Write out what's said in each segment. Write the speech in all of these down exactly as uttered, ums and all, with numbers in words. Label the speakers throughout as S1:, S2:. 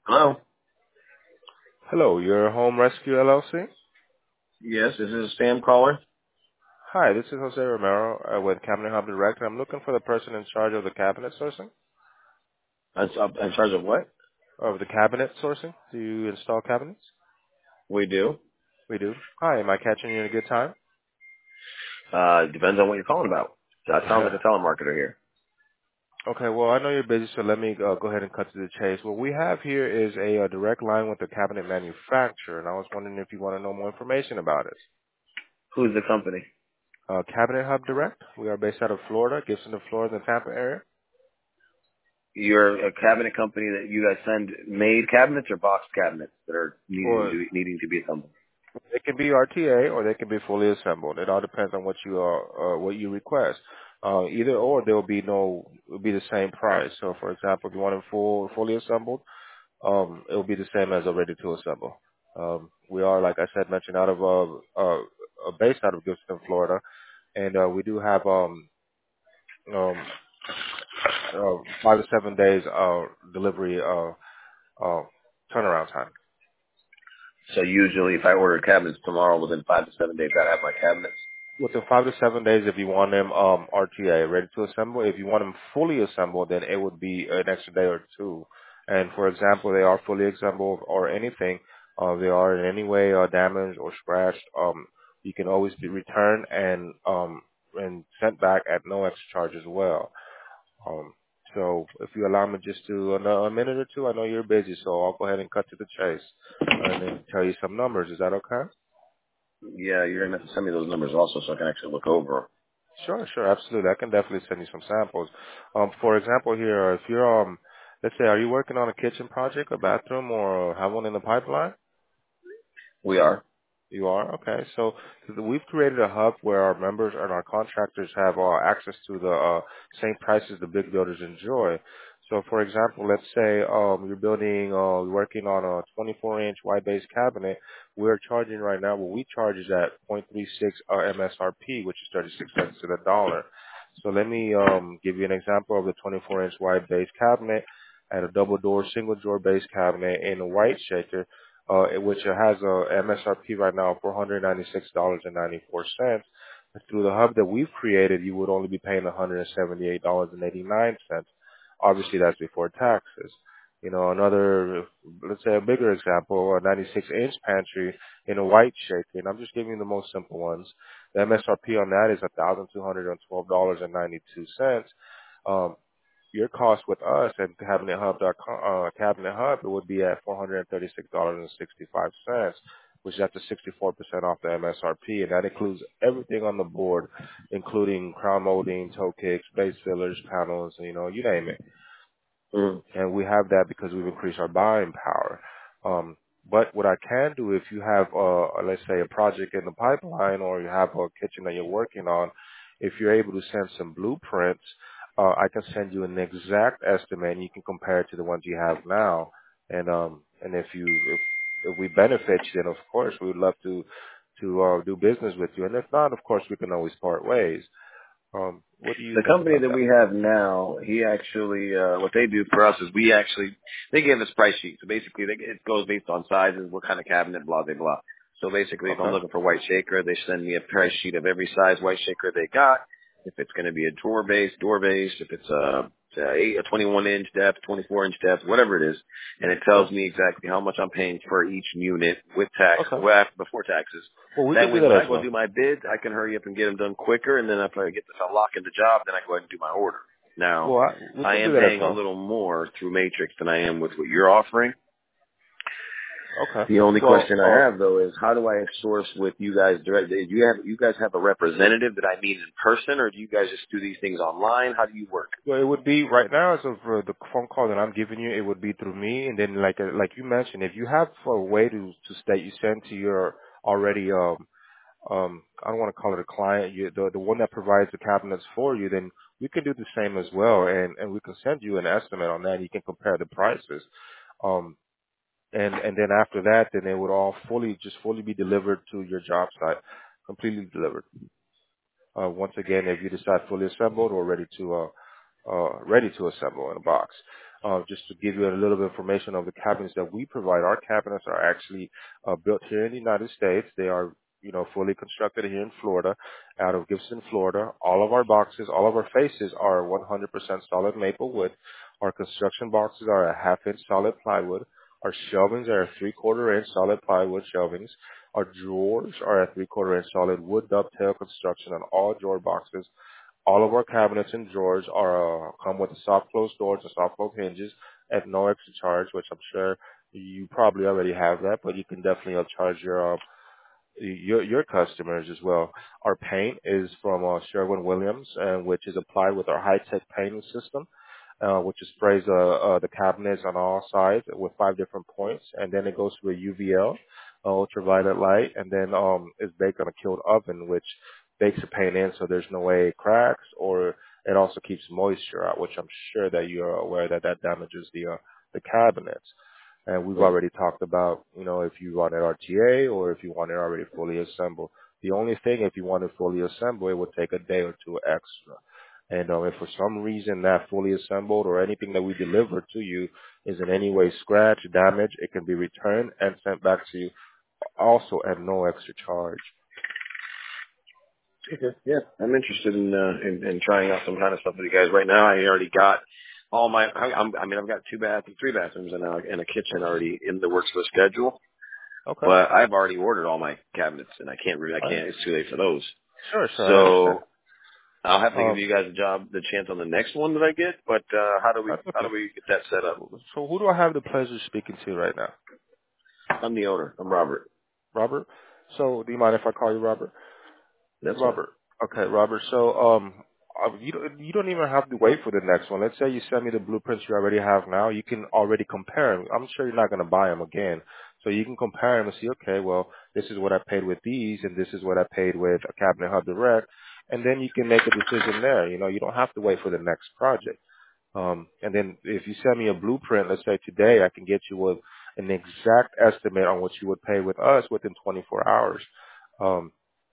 S1: Hello?
S2: Hello, your Home Rescue L L C?
S1: Yes, this is a spam caller.
S2: Hi, this is Jose Romero uh, with Cabinet Hub Direct. I'm looking for the person in charge of the cabinet sourcing.
S1: I'm, I'm in charge of what?
S2: Of the cabinet sourcing? Do you install cabinets?
S1: We do.
S2: We do. Hi, am I catching you in a good time?
S1: Uh, depends on what you're calling about. That sounds like a telemarketer here.
S2: Okay, well, I know you're busy, so let me uh, go ahead and cut to the chase. What we have here is a, uh direct line with the cabinet manufacturer, and I was wondering if you want to know more information about it.
S1: Who's the company?
S2: Uh, Cabinet Hub Direct. We are based out of Florida, Gibson, Florida, the Tampa area.
S1: You're a cabinet company that you guys send made cabinets or boxed cabinets that are needing
S2: Or
S1: to, needing to be assembled.
S2: they can be R T A or they can be fully assembled. It all depends on what you uh, uh what you request. Uh, either or, there will be no, it will be the same price. So, for example, if you want them full, fully assembled, um, it will be the same as a ready to assemble. Um, we are, like I said, mentioned out of uh, uh, uh based out of Gibson, Florida, and uh, we do have um um uh, five to seven days uh delivery uh uh turnaround time.
S1: So usually if I order cabinets tomorrow, within five to seven days, I have my cabinets.
S2: Within five to seven days, if you want them um, R T A, ready to assemble. If you want them fully assembled, then it would be an extra day or two. And for example, they are fully assembled or anything, uh, they are in any way uh, damaged or scratched, um, you can always be returned and um, and sent back at no extra charge as well. Um, so if you allow me just to a, a minute or two, I know you're busy, so I'll go ahead and cut to the chase and then tell you some numbers. Is that okay?
S1: Yeah, you're going to have to send me those numbers also so I can actually look over them.
S2: Sure, sure, absolutely. I can definitely send you some samples. Um, for example, here, if you're, um, let's say, are you working on a kitchen project, a bathroom, or have one in the pipeline?
S1: We are.
S2: You are? Okay. So we've created a hub where our members and our contractors have uh, access to the uh, same prices the big builders enjoy. So for example, let's say um, you're building, uh, working on a twenty-four inch wide base cabinet. We're charging right now, what we charge is at zero point three six uh, M S R P, which is thirty-six cents to the dollar. So let me um, give you an example of the twenty-four inch wide base cabinet at a double door, single drawer base cabinet in a white shaker, uh, which has a M S R P right now of four hundred ninety-six dollars and ninety-four cents. Through the hub that we've created, you would only be paying one hundred seventy-eight dollars and eighty-nine cents. Obviously, that's before taxes. You know, another, let's say a bigger example, a ninety-six inch pantry in a white shaker, and I'm just giving you the most simple ones. The M S R P on that is one thousand two hundred twelve dollars and ninety-two cents. Um, your cost with us at cabinet hub dot com, uh, Cabinet Hub, it would be at four hundred thirty-six dollars and sixty-five cents, which is up to sixty-four percent off the M S R P, and that includes everything on the board, including crown molding, toe kicks, base fillers, panels, you know, you name it.
S1: Mm.
S2: And we have that because we've increased our buying power. Um, but what I can do, if you have, uh, let's say, a project in the pipeline, or you have a kitchen that you're working on, if you're able to send some blueprints, uh, I can send you an exact estimate, and you can compare it to the ones you have now. And um, and if you if if we benefit you, then of course we would love to to uh, do business with you. And if not, of course we can always part ways. Um, what do you
S1: The
S2: think
S1: company
S2: about
S1: that
S2: that?
S1: we have now, he actually, uh, what they do for us is we actually, they give us price sheets. So basically, they, it goes based on sizes, what kind of cabinet, blah, blah, blah. So basically, if I'm
S2: Okay.
S1: looking for white shaker, they send me a price sheet of every size white shaker they got. If it's going to be a drawer base, door base, if it's a, a, eight, a twenty-one inch depth, twenty-four inch depth, whatever it is, and it
S2: Sure.
S1: tells me exactly how much I'm paying for each unit with tax,
S2: Okay.
S1: well, before taxes.
S2: Well, we
S1: That
S2: can
S1: way,
S2: do that
S1: when I
S2: as
S1: go
S2: well.
S1: do my bids, I can hurry up and get them done quicker, and then if I get this, I lock in the job, then I go ahead and do my order. Now,
S2: Well, I, we
S1: I
S2: can do
S1: am
S2: that as
S1: paying a
S2: well.
S1: little more through Matrix than I am with what you're offering.
S2: Okay.
S1: The only
S2: Well,
S1: question I
S2: uh,
S1: have though is how do I source with you guys direct? Do you have you guys have a representative that I meet in person, or do you guys just do these things online? How do you work?
S2: well, it would be right now as of uh, the phone call that I'm giving you, it would be through me, and then like uh, like you mentioned, if you have a way to to that you send to your already um um I don't want to call it a client, you the the one that provides the cabinets for you, then we can do the same as well, and and we can send you an estimate on that. And you can compare the prices. Um, and and then after that, then it would all fully just fully be delivered to your job site, completely delivered. Uh, once again, if you decide fully assembled or ready to uh, uh, ready to assemble in a box. Uh, just to give you a little bit of information of the cabinets that we provide, our cabinets are actually uh, built here in the United States. They are, you know, fully constructed here in Florida, out of Gibson, Florida. All of our boxes, all of our faces are one hundred percent solid maple wood. Our construction boxes are a half inch solid plywood. Our shelvings are a three quarter inch solid plywood shelvings. Our drawers are a three quarter inch solid wood dovetail construction on all drawer boxes. All of our cabinets and drawers are uh, come with soft close doors and soft close hinges at no extra charge, which I'm sure you probably already have that, but you can definitely uh, charge your uh, your your customers as well. Our paint is from uh, Sherwin-Williams, and which is applied with our high-tech painting system, uh, which is sprays uh, uh, the cabinets on all sides with five different points, and then it goes to a U V L, uh, ultraviolet light, and then um, is baked on a chilled oven, which bakes the paint in so there's no way it cracks, or it also keeps moisture out, which I'm sure that you're aware that that damages the uh, the cabinets. And we've
S1: Right.
S2: already talked about, you know, if you want it R T A or if you want it already fully assembled. The only thing, if you want it fully assembled, it would take a day or two extra. And um, if for some reason that fully assembled or anything that we deliver to you is in any way scratched, damaged, it can be returned and sent back to you also at no extra charge.
S1: Okay. Yeah, I'm interested in, uh, in in trying out some kind of stuff with you guys. Right now, I already got all my. I, I'm, I mean, I've got two bath, three bathrooms, and a, and a kitchen already in the works for schedule.
S2: Okay.
S1: But I've already ordered all my cabinets, and I can't really. I
S2: All right.
S1: can't. It's too late for those.
S2: Sure, sure, I understand.
S1: So I'll have to give
S2: Um,
S1: you guys a job, the chance on the next one that I get. But uh, how do we
S2: that's
S1: how
S2: okay.
S1: do we get that set up?
S2: So who do I have the pleasure of speaking to right now?
S1: I'm the owner. I'm Robert.
S2: Robert? So do you mind if I call you Robert?
S1: That's fine.
S2: Robert. Okay, Robert. So, um, uh, you don't, you don't even have to wait for the next one. Let's say you send me the blueprints you already have now. You can already compare them. I'm sure you're not going to buy them again. So you can compare them and see, okay, well, this is what I paid with these, and this is what I paid with a Cabinet Hub Direct. And then you can make a decision there. You know, you don't have to wait for the next project. Um, and then if you send me a blueprint, let's say today, I can get you a, an exact estimate on what you would pay with us within twenty-four hours. Um,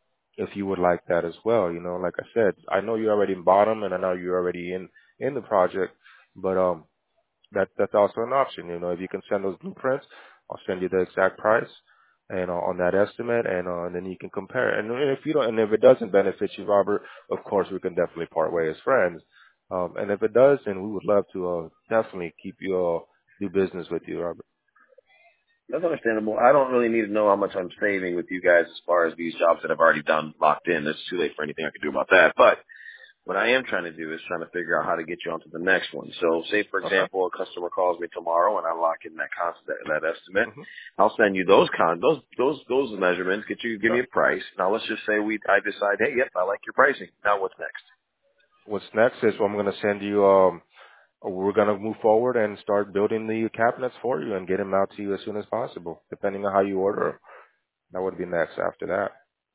S2: if you would like that as well. You know, like I said, I know you're already in bottom and I know you're already in, in the project, but, um, that, that's also an option. You know, if you can send those blueprints, I'll send you the exact price and uh, on that estimate and, uh, and then you can compare. And if you don't, and if it doesn't benefit you, Robert, of course we can definitely part ways as friends. Um, and if it does, then we would love to, uh, definitely keep you, uh, do business with you, Robert.
S1: That's understandable. I don't really need to know how much I'm saving with you guys as far as these jobs that I've already done locked in. It's too late for anything I can do about that. But what I am trying to do is trying to figure out how to get you onto the next one. So say, for
S2: Okay.
S1: example, a customer calls me tomorrow and I lock in that cost, that, that estimate.
S2: Mm-hmm.
S1: I'll send you those con, those, those, those measurements, get you, give me
S2: Sure.
S1: a price. Now let's just say we, I decide, hey, yep, I like your pricing. Now what's next?
S2: What's next is I'm going to send you, um, we're going to move forward and start building the cabinets for you and get them out to you as soon as possible, depending on how you order 'em. That would be next after that.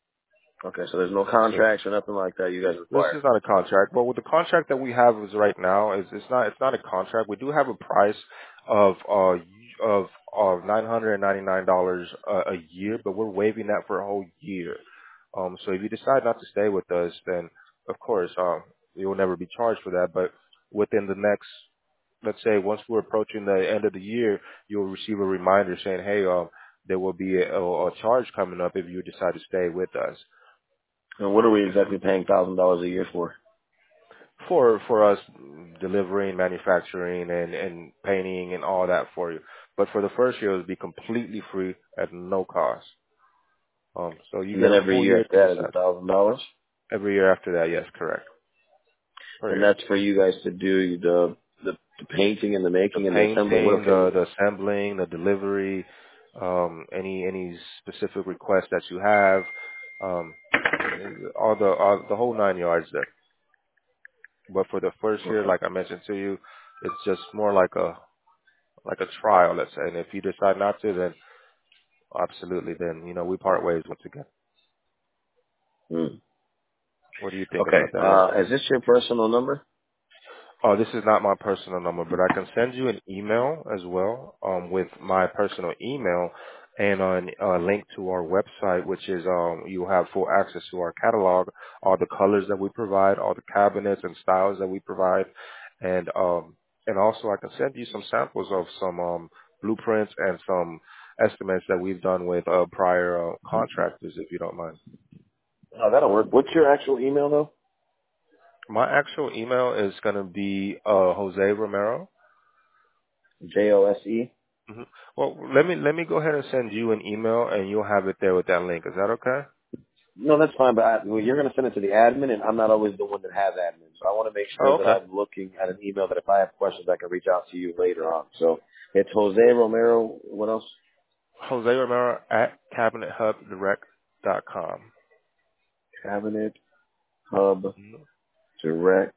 S1: Okay. So there's no
S2: So
S1: contracts or nothing like that you guys
S2: this
S1: require.
S2: is not a contract, but with the contract that we have is right now is it's not it's not a contract. We do have a price of uh of of nine hundred and ninety nine dollars a, a year, but we're waiving that for a whole year. Um, so if you decide not to stay with us, then of course um you will never be charged for that. But within the next, let's say once we're approaching the end of the year, you'll receive a reminder saying, hey, um, there will be a, a charge coming up if you decide to stay with us.
S1: And what are we exactly paying one thousand dollars a year for?
S2: for for us delivering, manufacturing, and and painting and all that for you. But for the first year, it would be completely free at no cost. Um, so you
S1: And
S2: get
S1: then
S2: a
S1: every
S2: full
S1: year
S2: year
S1: after
S2: to
S1: that is
S2: decide.
S1: a thousand dollars.
S2: Every year after that, yes, correct. Per
S1: And
S2: year.
S1: that's for you guys to do the, the, the painting and the
S2: The
S1: making and the assembling. What
S2: painting,
S1: okay?
S2: the the assembling, the delivery, um, any any specific requests that you have, um, all the all, the whole nine yards there. But for the first year,
S1: Okay.
S2: like I mentioned to you, it's just more like a like a trial, let's say. And if you decide not to, then absolutely, then, you know, we part ways once again.
S1: Hmm.
S2: What do you think
S1: Okay.
S2: about that, Robert?
S1: Uh, is this your personal number?
S2: Oh, this is not my personal number, but I can send you an email as well, um, with my personal email and an- a link to our website, which is, um, you have full access to our catalog, all the colors that we provide, all the cabinets and styles that we provide, and, um, and also I can send you some samples of some um, blueprints and some estimates that we've done with uh, prior uh, contractors, if you don't mind.
S1: Oh, that'll work. What's your actual email though?
S2: My actual email is going to be uh, Jose Romero.
S1: J O S E.
S2: hmm Well, let me let me go ahead and send you an email, and you'll have it there with that link. Is that okay?
S1: No, that's fine, but I, well, you're going to send it to the admin, and I'm not always the one that has admin. So I want to make sure
S2: Oh,
S1: that
S2: okay.
S1: I'm looking at an email that if I have questions, I can reach out to you later on. So it's Jose Romero. What else?
S2: Jose Romero at cabinet hub direct dot com.
S1: Cabinet Hub
S2: Mm-hmm.
S1: Direct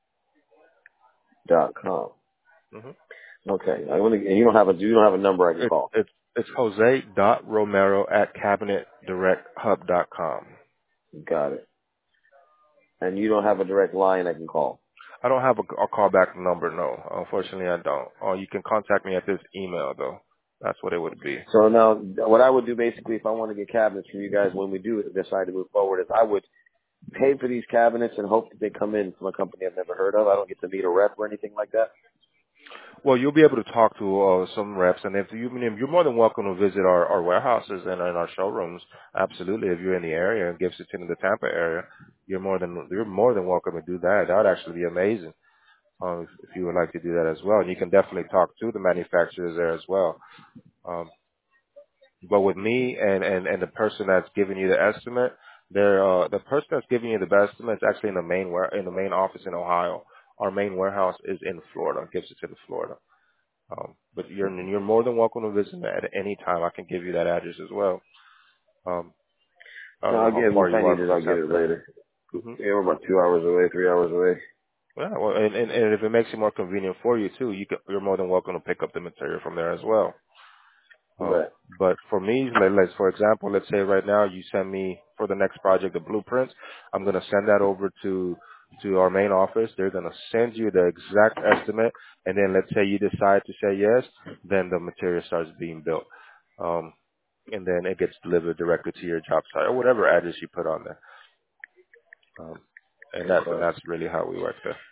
S1: dot com.
S2: Mm-hmm.
S1: Okay. I want to, and you don't have a you don't have a number I can
S2: It's
S1: call.
S2: it's it's Jose dot Romero at cabinet direct hub dot com.
S1: Got it. And you don't have a direct line I can call.
S2: I don't have a, a callback number, no. Unfortunately, I don't. Oh, you can contact me at this email, though. That's what it would be.
S1: So now, what I would do basically, if I want to get cabinets from you guys when we do decide to move forward, is I would pay for these cabinets and hope that they come in from a company I've never heard of. I don't get to meet a rep or anything like that.
S2: Well, you'll be able to talk to uh, some reps, and if you, I mean, you're more than welcome to visit our, our warehouses and, and our showrooms. Absolutely, if you're in the area, in Gibson, in the Tampa area, you're more than you're more than welcome to do that. That would actually be amazing um, if, if you would like to do that as well. And you can definitely talk to the manufacturers there as well. Um, But with me and, and, and the person that's giving you the estimate, they're, uh, the person that's giving you the best estimate is actually in the main ware, in the main office in Ohio. Our main warehouse is in Florida, Gibson City, Florida. Um, but you're, you're more than welcome to visit at any time. I can give you that address as well. Um, I
S1: No,
S2: don't know
S1: I'll
S2: how
S1: get
S2: far
S1: if I
S2: you are
S1: need it,
S2: from the
S1: I'll get it
S2: center.
S1: later.
S2: Mm-hmm.
S1: Yeah, we're about two hours away, three hours away.
S2: Yeah, well, and, and, and if it makes it more convenient for you too, you can, you're more than welcome to pick up the material from there as well. Um,
S1: But
S2: but for me, let, let's, for example, let's say right now you send me for the next project the blueprints. I'm going to send that over to to our main office. They're going to send you the exact estimate, and then let's say you decide to say yes, then the material starts being built, um, and then it gets delivered directly to your job site or whatever address you put on there. Um, and that's and
S1: okay,
S2: that's really how we work there.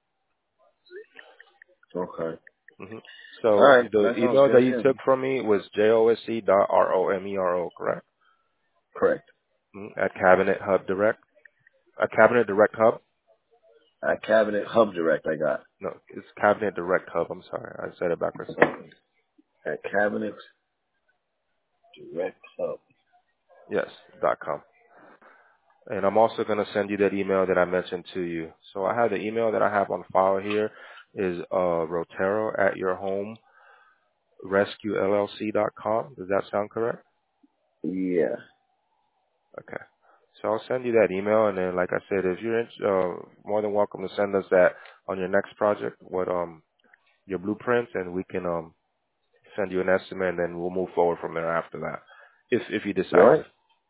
S1: okay,
S2: hmm
S1: all
S2: So
S1: right,
S2: the
S1: that sounds
S2: email that
S1: good.
S2: you
S1: Yeah,
S2: took from me was josc dot romero, correct?
S1: correct.
S2: Mhm. At Cabinet Hub Direct. A Cabinet Direct Hub?
S1: At Cabinet Hub Direct, I got
S2: No, it's Cabinet Direct Hub. I'm sorry, I said it backwards.
S1: at Cabinet Direct Hub.
S2: Yes, dot com. And I'm also going to send you that email that I mentioned to you. So I have the email that I have on file here is uh, Rotero at your home rescue L L C dot com. Does that sound correct?
S1: Yeah.
S2: Okay. So I'll send you that email, and then, like I said, if you're in, uh, more than welcome to send us that on your next project, what um your blueprints, and we can um send you an estimate, and then we'll move forward from there after that, if if you
S1: You all
S2: decide to.
S1: right?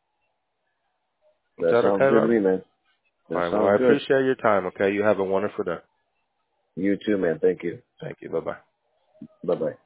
S2: Is
S1: That
S2: that
S1: sounds
S2: okay,
S1: good to
S2: man?
S1: me, man.
S2: All
S1: That
S2: right. Well, I
S1: sounds good.
S2: appreciate your time. Okay. You have a wonderful day.
S1: You too, man. Thank you.
S2: Thank you. Bye bye.
S1: Bye bye.